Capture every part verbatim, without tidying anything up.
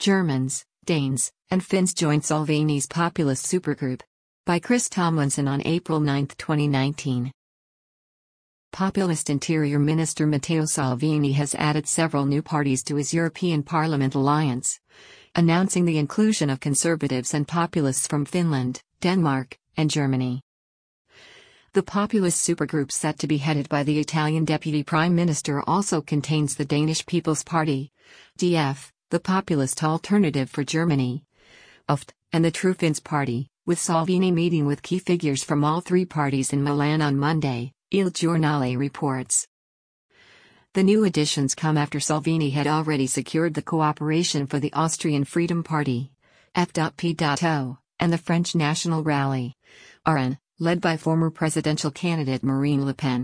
Germans, Danes, and Finns joined Salvini's populist supergroup. By Chris Tomlinson on April ninth twenty nineteen. Populist Interior Minister Matteo Salvini has added several new parties to his European Parliament alliance, announcing the inclusion of conservatives and populists from Finland, Denmark, and Germany. The populist supergroup set to be headed by the Italian Deputy Prime Minister also contains the Danish People's Party, D F, the Populist Alternative for Germany, U F T, and the True Finns Party, with Salvini meeting with key figures from all three parties in Milan on Monday, Il Giornale reports. The new additions come after Salvini had already secured the cooperation for the Austrian Freedom Party, F P O, and the French National Rally, R N, led by former presidential candidate Marine Le Pen.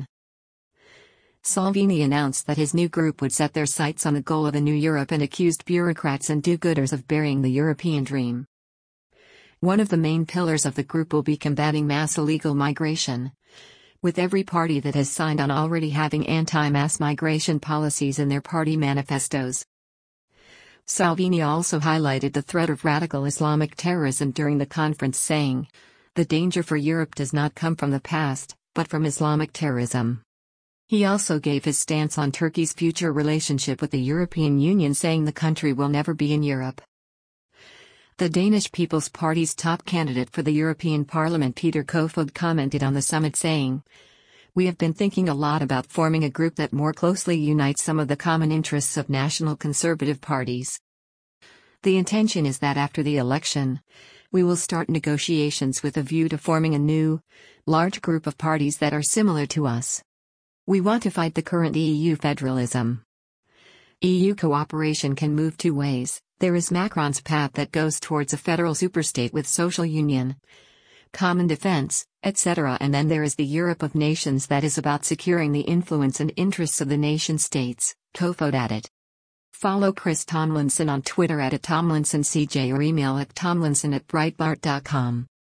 Salvini announced that his new group would set their sights on the goal of a new Europe and accused bureaucrats and do-gooders of burying the European dream. One of the main pillars of the group will be combating mass illegal migration, with every party that has signed on already having anti-mass migration policies in their party manifestos. Salvini also highlighted the threat of radical Islamic terrorism during the conference, saying, "The danger for Europe does not come from the past, but from Islamic terrorism." He also gave his stance on Turkey's future relationship with the European Union, saying the country will never be in Europe. The Danish People's Party's top candidate for the European Parliament, Peter Kofod, commented on the summit saying, "We have been thinking a lot about forming a group that more closely unites some of the common interests of national conservative parties. The intention is that after the election, we will start negotiations with a view to forming a new, large group of parties that are similar to us. We want to fight the current E U federalism. E U cooperation can move two ways. There is Macron's path that goes towards a federal superstate with social union, common defense, et cetera, and then there is the Europe of nations that is about securing the influence and interests of the nation-states," Kofod added. Follow Chris Tomlinson on Twitter at Tomlinson C J or email at tomlinson at breitbart dot com.